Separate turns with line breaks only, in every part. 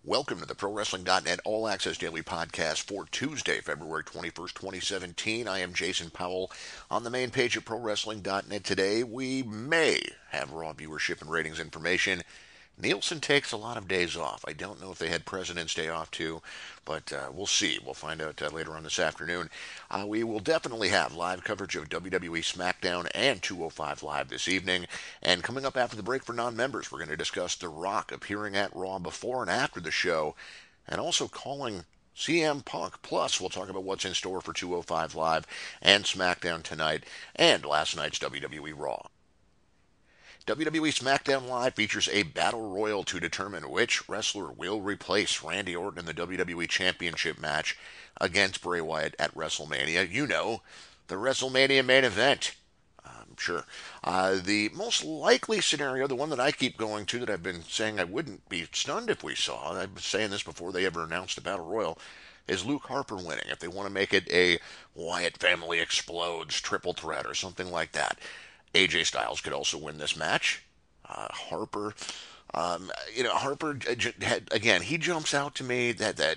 Welcome to the ProWrestling.net All Access Daily Podcast for Tuesday, February 21st, 2017. I am Jason Powell. On the main page of ProWrestling.net today, we may have Raw viewership and ratings information. Nielsen takes a lot of days off. I don't know if they had President's Day off too, but we'll see. We'll find out later on this afternoon. We will definitely have live coverage of WWE SmackDown and 205 Live this evening. And coming up after the break for non-members, we're going to discuss The Rock appearing at Raw before and after the show, and also calling CM Punk. Plus, we'll talk about what's in store for 205 Live and SmackDown tonight and last night's WWE Raw. WWE SmackDown Live features a battle royal to determine which wrestler will replace Randy Orton in the WWE Championship match against Bray Wyatt at WrestleMania. You know, the WrestleMania main event. Sure. The most likely scenario, the one that I keep going to that I've been saying I wouldn't be stunned if we saw, I've been saying this before they ever announced the Battle Royal, is Luke Harper winning. If they want to make it a Wyatt family explodes triple threat or something like that. AJ Styles could also win this match. Harper, Harper again. He jumps out to me that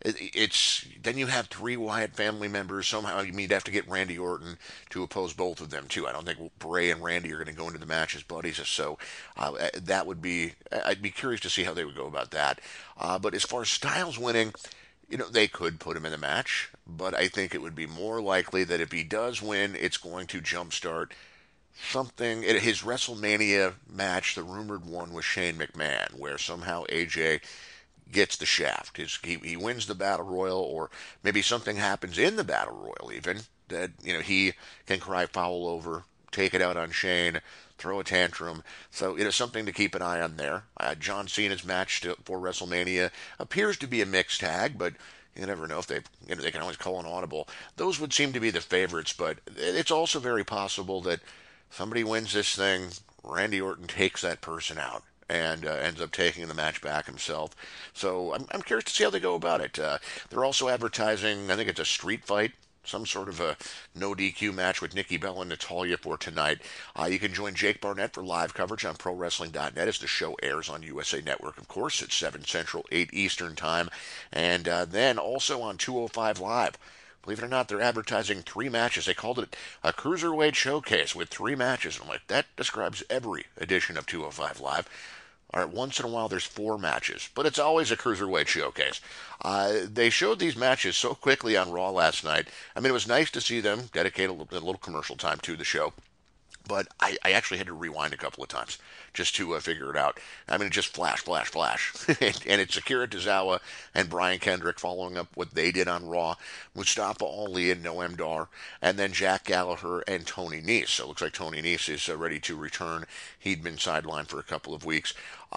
it's then you have three Wyatt family members. Somehow you'd have to get Randy Orton to oppose both of them too. I don't think Bray and Randy are going to go into the match as buddies. So that would be. I'd be curious to see how they would go about that. But as far as Styles winning, they could put him in the match, but I think it would be more likely that if he does win, it's going to jumpstart something. His WrestleMania match, the rumored one, was Shane McMahon, where somehow AJ gets the shaft. He wins the Battle Royal, or maybe something happens in the Battle Royal even that he can cry foul over, take it out on Shane, throw a tantrum. So something to keep an eye on there. John Cena's match for WrestleMania appears to be a mixed tag, but you never know if they can always call an audible. Those would seem to be the favorites, but it's also very possible that somebody wins this thing, Randy Orton takes that person out and ends up taking the match back himself. So I'm curious to see how they go about it. They're also advertising, I think it's a street fight, some sort of a no DQ match with Nikki Bella and Natalya for tonight. You can join Jake Barnett for live coverage on ProWrestling.net as the show airs on USA Network, of course, at 7 Central, 8 Eastern Time. And then also on 205 Live. Believe it or not, they're advertising three matches. They called it a Cruiserweight Showcase with three matches. I'm like, that describes every edition of 205 Live. All right, once in a while there's four matches, but it's always a Cruiserweight Showcase. They showed these matches so quickly on Raw last night. I mean, it was nice to see them dedicate a little commercial time to the show. But I actually had to rewind a couple of times just to figure it out. I mean, just flash, flash, flash. And it's Akira Tozawa and Brian Kendrick following up what they did on Raw, Mustafa Ali and Noam Dar, and then Jack Gallagher and Tony Nese. So it looks like Tony Nese is ready to return. He'd been sidelined for a couple of weeks.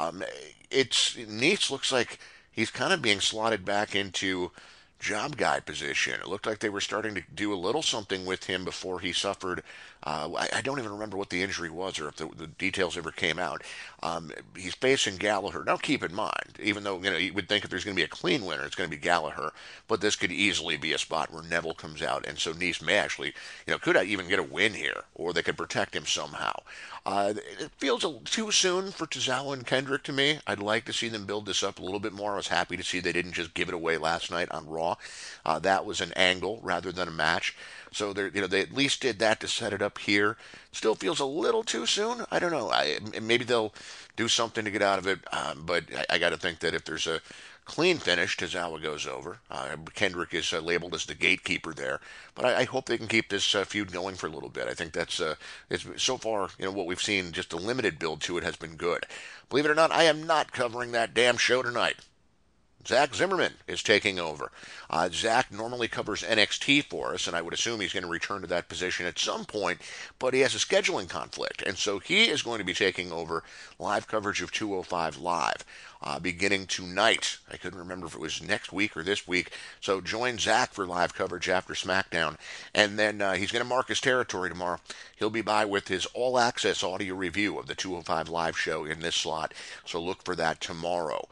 Nese looks like he's kind of being slotted back into job guy position. It looked like they were starting to do a little something with him before he suffered. I don't even remember what the injury was or if the details ever came out. He's facing Gallagher. Now, keep in mind, even though you would think if there's going to be a clean winner, it's going to be Gallagher, but this could easily be a spot where Neville comes out, and so Nese may actually, could even get a win here, or they could protect him somehow. It feels too soon for Tozawa and Kendrick to me. I'd like to see them build this up a little bit more. I was happy to see they didn't just give it away last night on Raw. That was an angle rather than a match. So they at least did that to set it up here. Still feels a little too soon. I don't know. Maybe they'll do something to get out of it. But I got to think that if there's a clean finish, Tozawa goes over. Kendrick is labeled as the gatekeeper there. But I hope they can keep this feud going for a little bit. I think that's it's so far what we've seen. Just a limited build to it has been good. Believe it or not, I am not covering that damn show tonight. Zach Zimmerman is taking over. Zach normally covers NXT for us, and I would assume he's going to return to that position at some point, but he has a scheduling conflict, and so he is going to be taking over live coverage of 205 Live. Beginning tonight. I couldn't remember if it was next week or this week. So join Zach for live coverage after SmackDown. And then he's going to mark his territory tomorrow. He'll be by with his all-access audio review of the 205 Live show in this slot. So look for that tomorrow.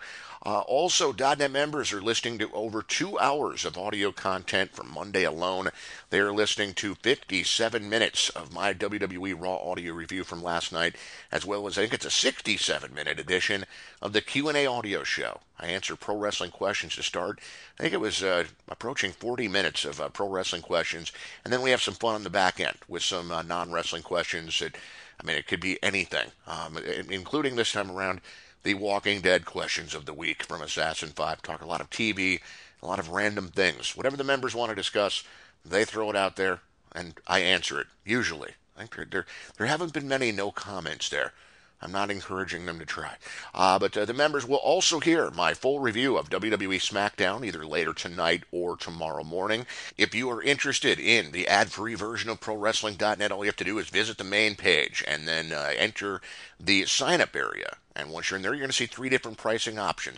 Also, .net members are listening to over 2 hours of audio content from Monday alone. They are listening to 57 minutes of my WWE Raw audio review from last night, as well as I think it's a 67-minute edition of the Q&A audio show. I answer pro wrestling questions to start. I think it was approaching 40 minutes of pro wrestling questions, and then we have some fun on the back end with some non-wrestling questions. It could be anything, including this time around the Walking Dead questions of the week from Assassin 5. Talk a lot of TV, a lot of random things. Whatever the members want to discuss, they throw it out there, and I answer it, usually. I think there haven't been many no comments there. I'm not encouraging them to try. But the members will also hear my full review of WWE SmackDown either later tonight or tomorrow morning. If you are interested in the ad-free version of ProWrestling.net, all you have to do is visit the main page and then enter the sign-up area. And once you're in there, you're going to see 3 different pricing options.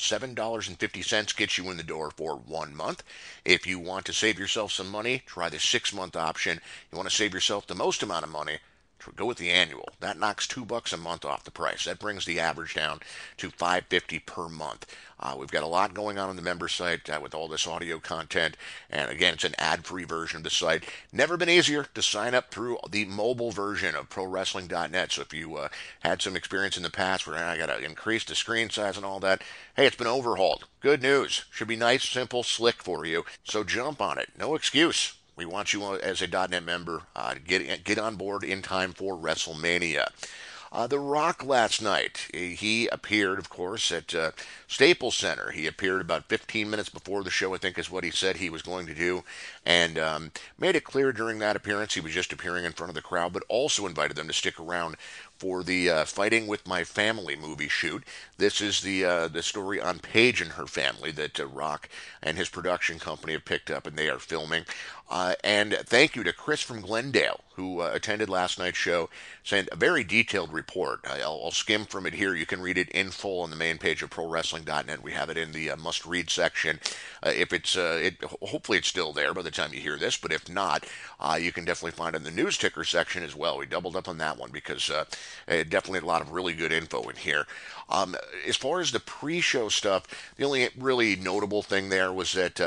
$7.50 gets you in the door for 1 month. If you want to save yourself some money, try the 6-month option. You want to save yourself the most amount of money, go with the annual. That knocks $2 a month off the price. That brings the average down to $5.50 per month. We've got a lot going on the member site with all this audio content. And again, it's an ad-free version of the site. Never been easier to sign up through the mobile version of ProWrestling.net. So if you had some experience in the past where I got to increase the screen size and all that, hey, it's been overhauled. Good news. Should be nice, simple, slick for you. So jump on it. No excuse. We want you as a .net member to get on board in time for WrestleMania. The Rock last night, he appeared, of course, at Staples Center. He appeared about 15 minutes before the show, I think is what he said he was going to do, and made it clear during that appearance he was just appearing in front of the crowd, but also invited them to stick around for the Fighting with My Family movie shoot. This is the story on Paige and her family that Rock and his production company have picked up, and they are filming. And thank you to Chris from Glendale, who attended last night's show, sent a very detailed report. I'll skim from it here. You can read it in full on the main page of ProWrestling.net. We have it in the must-read section. If hopefully it's still there by the time you hear this, but if not, you can definitely find it in the news ticker section as well. We doubled up on that one because definitely a lot of really good info in here. As far as the pre-show stuff, the only really notable thing there was that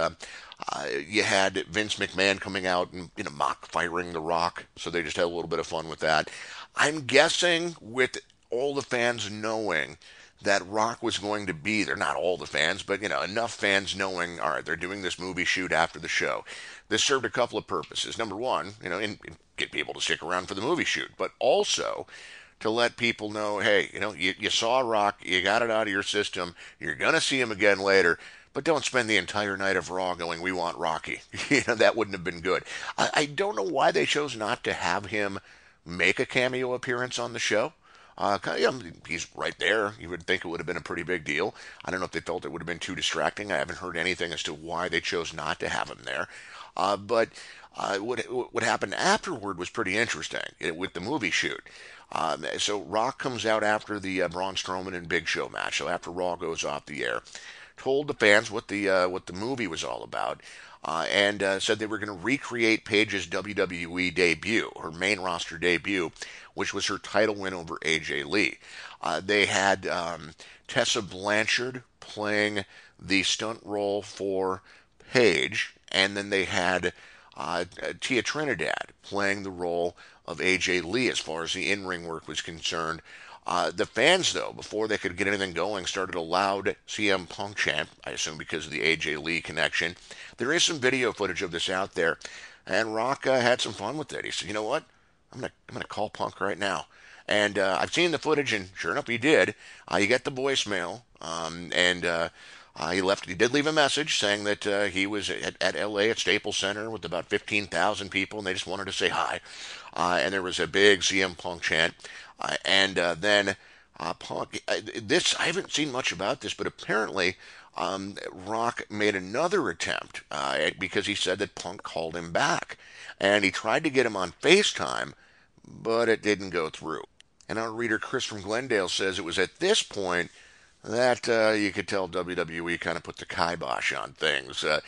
you had Vince McMahon coming out and mock firing The Rock, so they just had a little bit of fun with that. I'm guessing with all the fans knowing that Rock was going to be there, not all the fans, but enough fans knowing, all right, they're doing this movie shoot after the show. This served a couple of purposes. Number one, get people to stick around for the movie shoot, but also to let people know, hey, you saw Rock, you got it out of your system, you're going to see him again later. But don't spend the entire night of Raw going, we want Rocky. That wouldn't have been good. I don't know why they chose not to have him make a cameo appearance on the show. He's right there. You would think it would have been a pretty big deal. I don't know if they felt it would have been too distracting. I haven't heard anything as to why they chose not to have him there. But what happened afterward was pretty interesting with the movie shoot. So Rock comes out after the Braun Strowman and Big Show match. So after Raw goes off the air, told the fans what the movie was all about, and said they were going to recreate Paige's WWE debut, her main roster debut, which was her title win over AJ Lee. They had Tessa Blanchard playing the stunt role for Paige, and then they had Tia Trinidad playing the role of AJ Lee as far as the in-ring work was concerned. The fans, though, before they could get anything going, started a loud CM Punk chant, I assume because of the AJ Lee connection. There is some video footage of this out there, and Rock had some fun with it. He said, you know what? I'm gonna call Punk right now. And I've seen the footage, and sure enough, he did. You get the voicemail, and he did leave a message saying that he was at LA at Staples Center with about 15,000 people, and they just wanted to say hi. And there was a big CM Punk chant. And then Punk, I haven't seen much about this, but apparently Rock made another attempt because he said that Punk called him back. And he tried to get him on FaceTime, but it didn't go through. And our reader Chris from Glendale says it was at this point that you could tell WWE kind of put the kibosh on things. A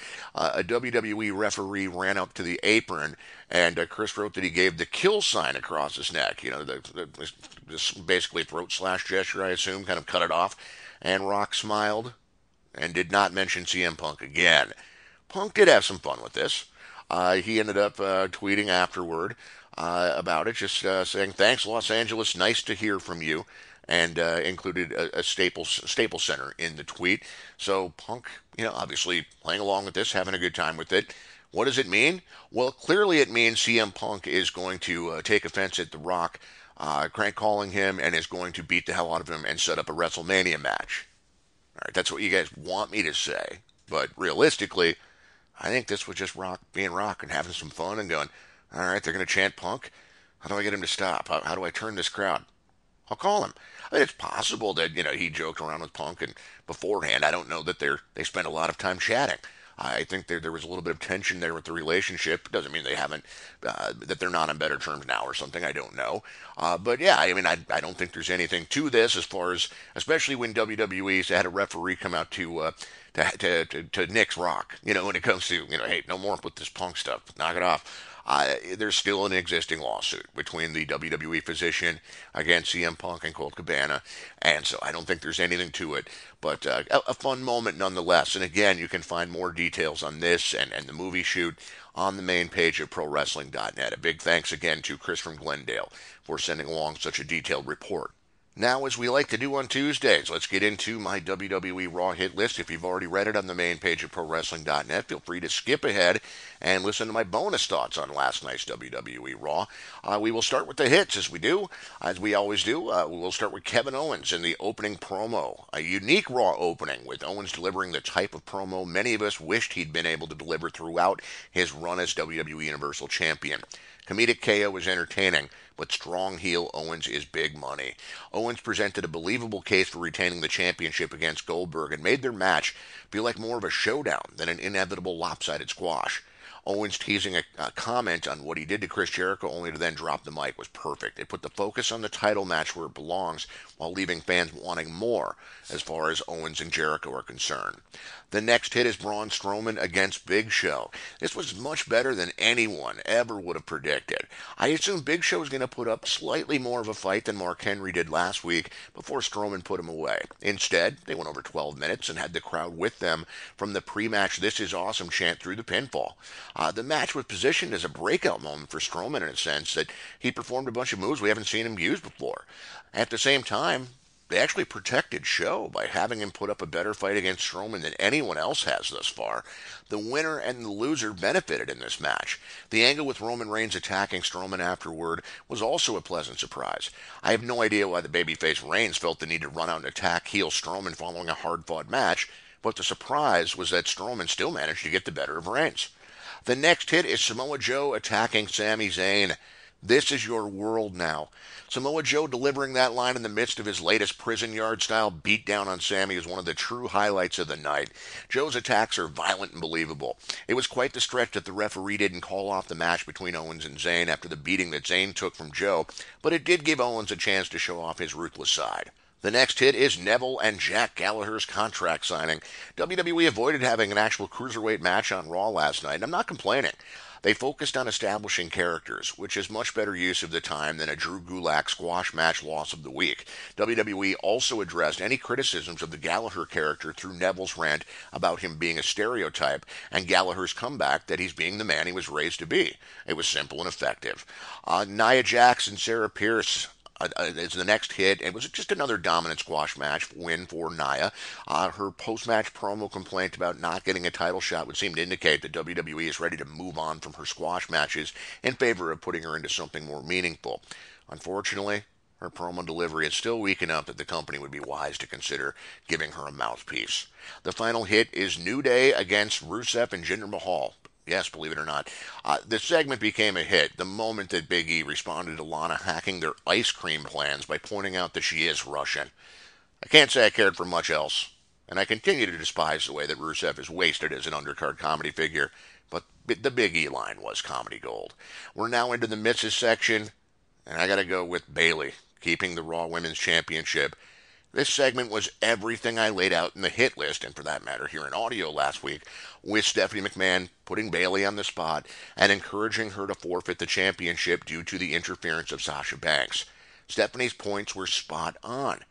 WWE referee ran up to the apron, and Chris wrote that he gave the kill sign across his neck. This basically throat slash gesture, I assume, kind of cut it off. And Rock smiled, and did not mention CM Punk again. Punk did have some fun with this. He ended up tweeting afterward about it, just saying, "Thanks, Los Angeles. Nice to hear from you." And included a Staples Center in the tweet. So Punk, obviously playing along with this, having a good time with it. What does it mean? Well, clearly it means CM Punk is going to take offense at The Rock, crank calling him, and is going to beat the hell out of him and set up a WrestleMania match. All right, that's what you guys want me to say. But realistically, I think this was just Rock being Rock and having some fun and going, all right, they're going to chant Punk. How do I get him to stop? How do I turn this crowd? I'll call him. I mean, it's possible that he joked around with Punk and beforehand. I don't know that they spent a lot of time chatting. I think there was a little bit of tension there with the relationship. Doesn't mean they haven't that they're not on better terms now or something. I don't know. But yeah, I mean, I don't think there's anything to this as far as, especially when WWE's had a referee come out to nix Rock. When it comes to hey, no more with this Punk stuff. Knock it off. There's still an existing lawsuit between the WWE physician against CM Punk and Colt Cabana, and so I don't think there's anything to it, but a fun moment nonetheless. And again, you can find more details on this and the movie shoot on the main page of ProWrestling.net. A big thanks again to Chris from Glendale for sending along such a detailed report. Now, as we like to do on Tuesdays, let's get into my WWE Raw hit list. If you've already read it on the main page of ProWrestling.net, feel free to skip ahead and listen to my bonus thoughts on last night's WWE Raw. We will start with the hits, as we always do. We will start with Kevin Owens in the opening promo. A unique Raw opening, with Owens delivering the type of promo many of us wished he'd been able to deliver throughout his run as WWE Universal Champion. Comedic KO was entertaining, but strong heel Owens is big money. Owens presented a believable case for retaining the championship against Goldberg and made their match feel like more of a showdown than an inevitable lopsided squash. Owens teasing a comment on what he did to Chris Jericho only to then drop the mic was perfect. It put the focus on the title match where it belongs while leaving fans wanting more as far as Owens and Jericho are concerned. The next hit is Braun Strowman against Big Show. This was much better than anyone ever would have predicted. I assumed Big Show was going to put up slightly more of a fight than Mark Henry did last week before Strowman put him away. Instead, they went over 12 minutes and had the crowd with them from the pre-match "This is awesome" chant through the pinfall. The match was positioned as a breakout moment for Strowman in a sense that he performed a bunch of moves we haven't seen him use before. At the same time, they actually protected Show by having him put up a better fight against Strowman than anyone else has thus far. The winner and the loser benefited in this match. The angle with Roman Reigns attacking Strowman afterward was also a pleasant surprise. I have no idea why the babyface Reigns felt the need to run out and attack heel Strowman following a hard-fought match, but the surprise was that Strowman still managed to get the better of Reigns. The next hit is Samoa Joe attacking Sami Zayn. This is your world now. Samoa Joe delivering that line in the midst of his latest prison yard style beatdown on Sami is one of the true highlights of the night. Joe's attacks are violent and believable. It was quite the stretch that the referee didn't call off the match between Owens and Zayn after the beating that Zayn took from Joe, but it did give Owens a chance to show off his ruthless side. The next hit is Neville and Jack Gallagher's contract signing. WWE avoided having an actual cruiserweight match on Raw last night, and I'm not complaining. They focused on establishing characters, which is much better use of the time than a Drew Gulak squash match loss of the week. WWE also addressed any criticisms of the Gallagher character through Neville's rant about him being a stereotype and Gallagher's comeback that he's being the man he was raised to be. It was simple and effective. Nia Jax and Sarah Pierce is the next hit. It was just another dominant squash match win for Nia. Her post-match promo complaint about not getting a title shot would seem to indicate that WWE is ready to move on from her squash matches in favor of putting her into something more meaningful. Unfortunately, her promo delivery is still weak enough that the company would be wise to consider giving her a mouthpiece. The final hit is New Day against Rusev and Jinder Mahal. Yes, believe it or not. The segment became a hit the moment that Big E responded to Lana hacking their ice cream plans by pointing out that she is Russian. I can't say I cared for much else, and I continue to despise the way that Rusev is wasted as an undercard comedy figure, but the Big E line was comedy gold. We're now into the misses section, and I gotta go with Bayley, keeping the Raw Women's Championship. This segment was everything I laid out in the hit list, and for that matter here in audio last week, with Stephanie McMahon putting Bayley on the spot and encouraging her to forfeit the championship due to the interference of Sasha Banks. Stephanie's points were spot on.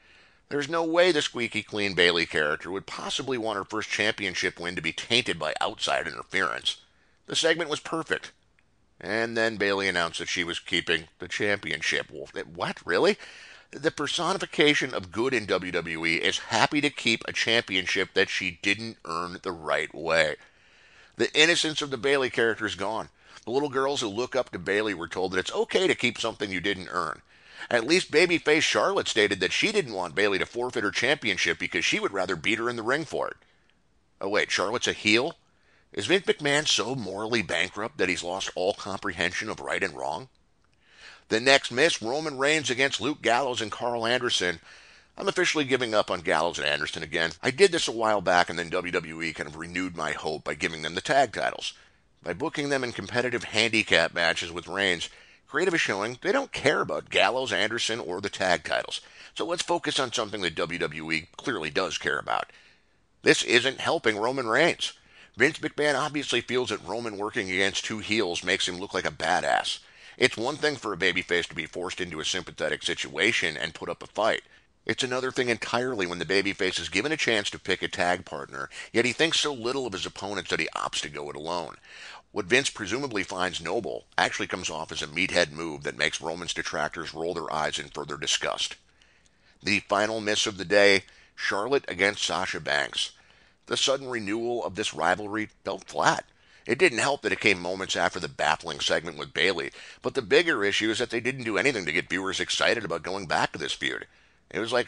There's no way the squeaky clean Bayley character would possibly want her first championship win to be tainted by outside interference. The segment was perfect. And then Bayley announced that she was keeping the championship. Well, what, really? The personification of good in WWE is happy to keep a championship that she didn't earn the right way. The innocence of the Bayley character is gone. The little girls who look up to Bayley were told that it's okay to keep something you didn't earn. At least babyface Charlotte stated that she didn't want Bayley to forfeit her championship because she would rather beat her in the ring for it. Oh wait, Charlotte's a heel? Is Vince McMahon so morally bankrupt that he's lost all comprehension of right and wrong? The next miss, Roman Reigns against Luke Gallows and Carl Anderson. I'm officially giving up on Gallows and Anderson again. I did this a while back, and then WWE kind of renewed my hope by giving them the tag titles. By booking them in competitive handicap matches with Reigns, Creative is showing they don't care about Gallows, Anderson, or the tag titles. So let's focus on something that WWE clearly does care about. This isn't helping Roman Reigns. Vince McMahon obviously feels that Roman working against two heels makes him look like a badass. It's one thing for a babyface to be forced into a sympathetic situation and put up a fight. It's another thing entirely when the babyface is given a chance to pick a tag partner, yet he thinks so little of his opponents that he opts to go it alone. What Vince presumably finds noble actually comes off as a meathead move that makes Roman's detractors roll their eyes in further disgust. The final miss of the day, Charlotte against Sasha Banks. The sudden renewal of this rivalry felt flat. It didn't help that it came moments after the baffling segment with Bayley, but the bigger issue is that they didn't do anything to get viewers excited about going back to this feud. It was like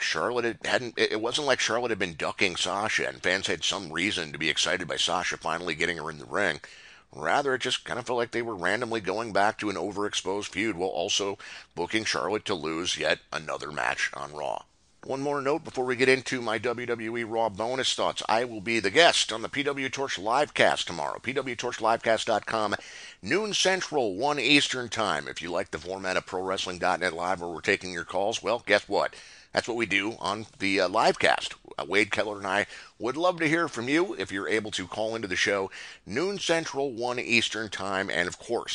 it wasn't like Charlotte had been ducking Sasha and fans had some reason to be excited by Sasha finally getting her in the ring. Rather, it just kind of felt like they were randomly going back to an overexposed feud while also booking Charlotte to lose yet another match on Raw. One more note before we get into my WWE Raw bonus thoughts. I will be the guest on the PW Torch Livecast tomorrow. PWTorchLivecast.com, noon Central, 1 Eastern Time. If you like the format of ProWrestling.net Live where we're taking your calls, well, guess what? That's what we do on the Livecast. Wade Keller and I would love to hear from you if you're able to call into the show, noon Central, 1 Eastern Time. And of course,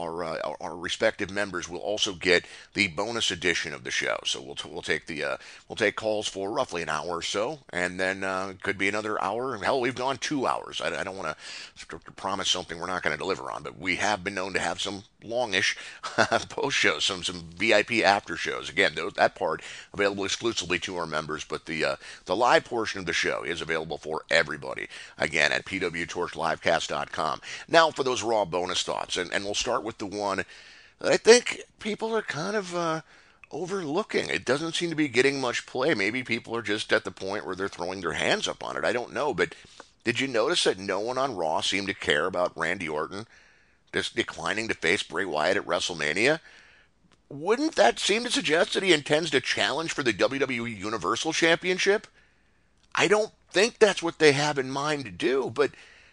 our respective members will also get the bonus edition of the show. So we'll take calls for roughly an hour or so, and then it could be another hour. Hell, we've gone 2 hours. I don't want to promise something we're not going to deliver on, but we have been known to have some longish post shows, some VIP after shows. Again, that part available exclusively to our members, but the live portion of the show is available for everybody. Again, at pwtorchlivecast.com. Now for those Raw bonus thoughts, and we'll start with the one that I think people are kind of overlooking. It doesn't seem to be getting much play. Maybe people are just at the point where they're throwing their hands up on it. I don't know, but did you notice that no one on Raw seemed to care about Randy Orton just declining to face Bray Wyatt at WrestleMania? Wouldn't that seem to suggest that he intends to challenge for the WWE Universal Championship? I don't think that's what they have in mind to do, but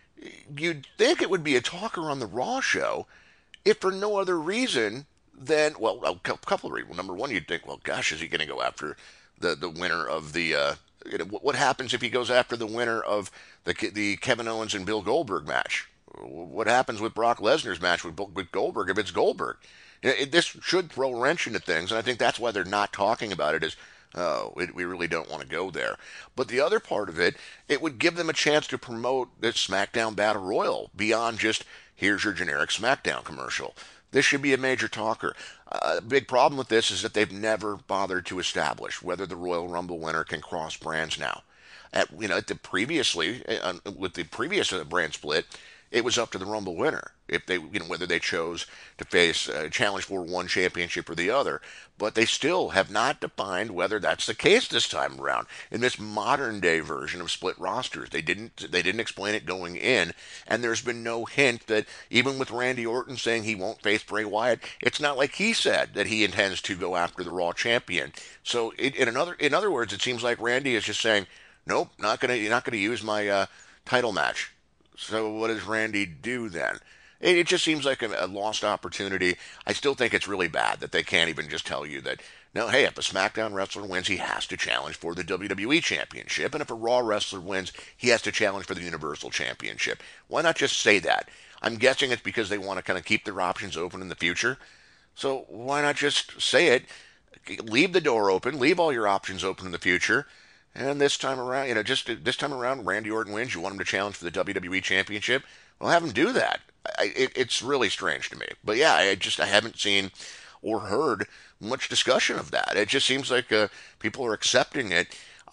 you'd think it would be a talker on the Raw show, if for no other reason than, well, a couple of reasons. Number one, you'd think, well, gosh, is he going to go after the winner of the, what happens if he goes after the winner of the Kevin Owens and Bill Goldberg match? What happens with Brock Lesnar's match with Goldberg if it's Goldberg? This should throw a wrench into things, and I think that's why they're not talking about it, is, we really don't want to go there. But the other part of it would give them a chance to promote this SmackDown Battle Royal beyond just, here's your generic SmackDown commercial. This should be a major talker. A big problem with this is that they've never bothered to establish whether the Royal Rumble winner can cross brands now. With the previous brand split, it was up to the Rumble winner if they, whether they chose to face challenge for one championship or the other. But they still have not defined whether that's the case this time around. In this modern day version of split rosters, they didn't explain it going in, and there's been no hint that even with Randy Orton saying he won't face Bray Wyatt, it's not like he said that he intends to go after the Raw champion. So in other words, it seems like Randy is just saying, nope, you're not gonna use my title match. So what does Randy do then? It just seems like a lost opportunity. I still think it's really bad that they can't even just tell you that, no, hey, if a SmackDown wrestler wins, he has to challenge for the WWE Championship. And if a Raw wrestler wins, he has to challenge for the Universal Championship. Why not just say that? I'm guessing it's because they want to kind of keep their options open in the future. So why not just say it? Leave the door open, leave all your options open in the future. And this time around, just this time around, Randy Orton wins. You want him to challenge for the WWE Championship? Well, have him do that. It's really strange to me. But yeah, I haven't seen or heard much discussion of that. It just seems like people are accepting it.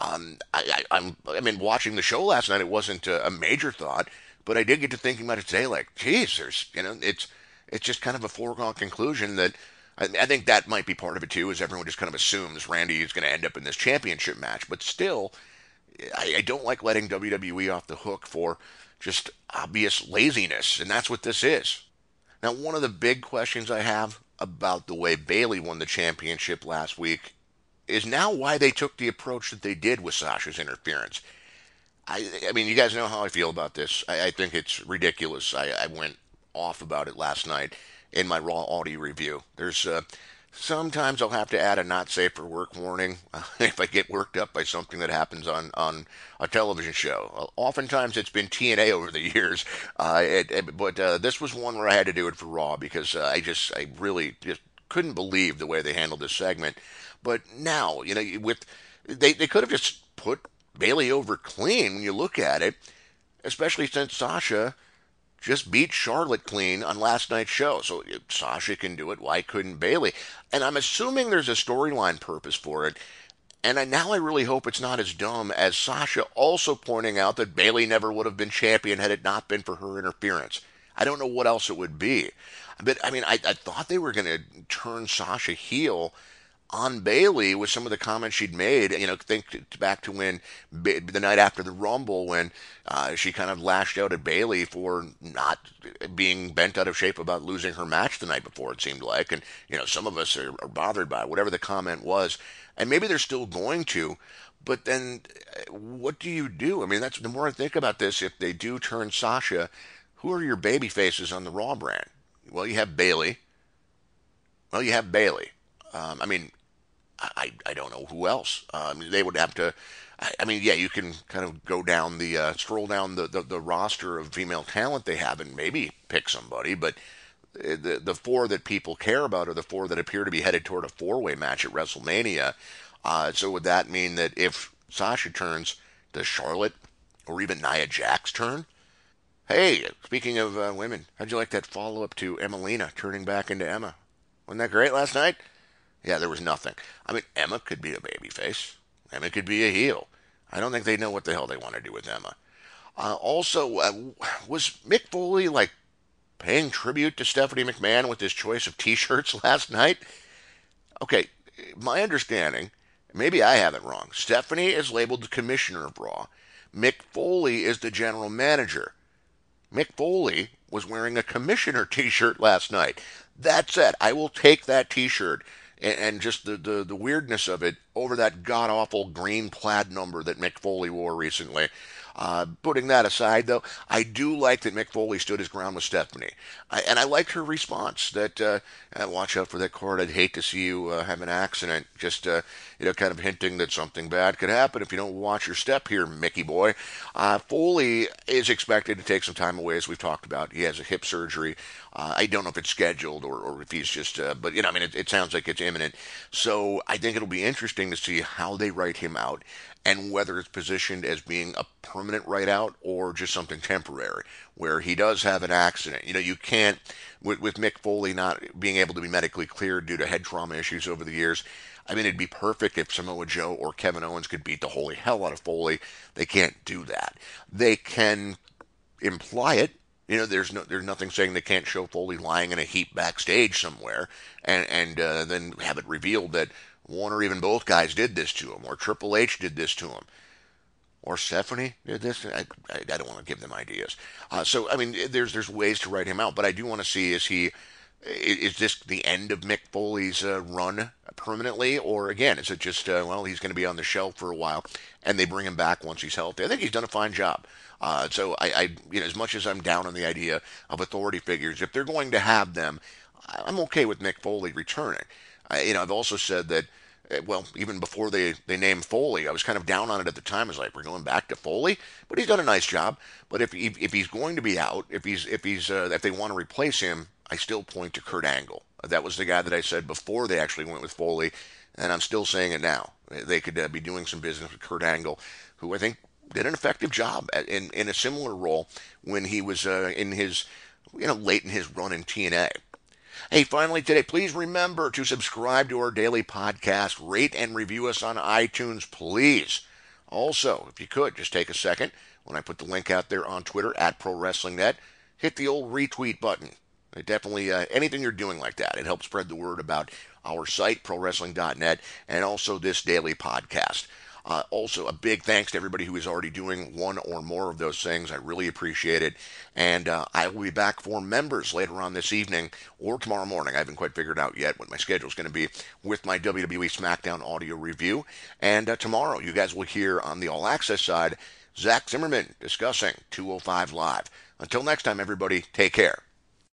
I mean, watching the show last night, it wasn't a major thought, but I did get to thinking about it today. Like, geez, it's just kind of a foregone conclusion that I think that might be part of it too, is everyone just kind of assumes Randy is going to end up in this championship match. But still, I don't like letting WWE off the hook for just obvious laziness, and that's what this is. Now, one of the big questions I have about the way Bayley won the championship last week is now why they took the approach that they did with Sasha's interference. I mean, you guys know how I feel about this. I think it's ridiculous. I went off about it last night in my Raw audio review. There's sometimes I'll have to add a not safe for work warning if I get worked up by something that happens on a television show. Oftentimes it's been TNA over the years, but this was one where I had to do it for Raw because I really just couldn't believe the way they handled this segment. But now, with they could have just put Bayley over clean when you look at it, especially since Sasha just beat Charlotte clean on last night's show. So if Sasha can do it, why couldn't Bayley? And I'm assuming there's a storyline purpose for it. And now I really hope it's not as dumb as Sasha also pointing out that Bayley never would have been champion had it not been for her interference. I don't know what else it would be. But I mean, I thought they were going to turn Sasha heel on Bayley with some of the comments she'd made. Think back to when the night after the Rumble when she kind of lashed out at Bayley for not being bent out of shape about losing her match the night before, it seemed like. And, some of us are bothered by it, whatever the comment was. And maybe they're still going to. But then what do you do? I mean, that's the more I think about this, if they do turn Sasha, who are your baby faces on the Raw brand? Well, you have Bayley. I mean, I don't know who else. They would have to. I mean, yeah, you can kind of go down stroll down the roster of female talent they have and maybe pick somebody, but the four that people care about are the four that appear to be headed toward a four-way match at WrestleMania. So would that mean that if Sasha turns, does Charlotte or even Nia Jax turn? Hey, speaking of women, how'd you like that follow-up to Emelina turning back into Emma? Wasn't that great last night? Yeah, there was nothing. I mean, Emma could be a babyface. Emma could be a heel. I don't think they know what the hell they want to do with Emma. Also, was Mick Foley paying tribute to Stephanie McMahon with his choice of T-shirts last night? Okay, my understanding, maybe I have it wrong. Stephanie is labeled the commissioner of Raw. Mick Foley is the general manager. Mick Foley was wearing a commissioner T-shirt last night. That said, I will take that T-shirt and just the weirdness of it over that god awful green plaid number that Mick Foley wore recently. Putting that aside, though, I do like that Mick Foley stood his ground with Stephanie. And I liked her response that, watch out for that cord, I'd hate to see you have an accident. Just, kind of hinting that something bad could happen if you don't watch your step here, Mickey boy. Foley is expected to take some time away, as we've talked about. He has a hip surgery. I don't know if it's scheduled or if he's just, but, I mean, it sounds like it's imminent. So I think it'll be interesting to see how they write him out and whether it's positioned as being a permanent write out or just something temporary, where he does have an accident. You can't, with Mick Foley not being able to be medically cleared due to head trauma issues over the years, I mean, it'd be perfect if Samoa Joe or Kevin Owens could beat the holy hell out of Foley. They can't do that. They can imply it. There's nothing saying they can't show Foley lying in a heap backstage somewhere, and then have it revealed that one or even both guys did this to him, or Triple H did this to him, or Stephanie did this. I don't want to give them ideas. So I mean, there's ways to write him out, but I do want to see is this the end of Mick Foley's run permanently, or again, is it just he's going to be on the shelf for a while, and they bring him back once he's healthy? I think he's done a fine job. So I as much as I'm down on the idea of authority figures, if they're going to have them, I'm okay with Mick Foley returning. I've also said that, even before they named Foley, I was kind of down on it at the time. I was like, we're going back to Foley, but he's done a nice job. But if he's going to be out, if they want to replace him, I still point to Kurt Angle. That was the guy that I said before they actually went with Foley. and I'm still saying it now. They could be doing some business with Kurt Angle, who I think did an effective job in a similar role when he was in his, late in his run in TNA. Hey, finally today, please remember to subscribe to our daily podcast, rate and review us on iTunes, please. Also, if you could, just take a second when I put the link out there on Twitter at ProWrestlingNet, hit the old retweet button. It definitely, anything you're doing like that, it helps spread the word about our site, ProWrestling.net, and also this daily podcast. Also, a big thanks to everybody who is already doing one or more of those things. I really appreciate it. And I will be back for members later on this evening or tomorrow morning. I haven't quite figured out yet what my schedule is going to be with my WWE SmackDown audio review. And tomorrow, you guys will hear on the All Access side, Zach Zimmerman discussing 205 Live. Until next time, everybody, take care.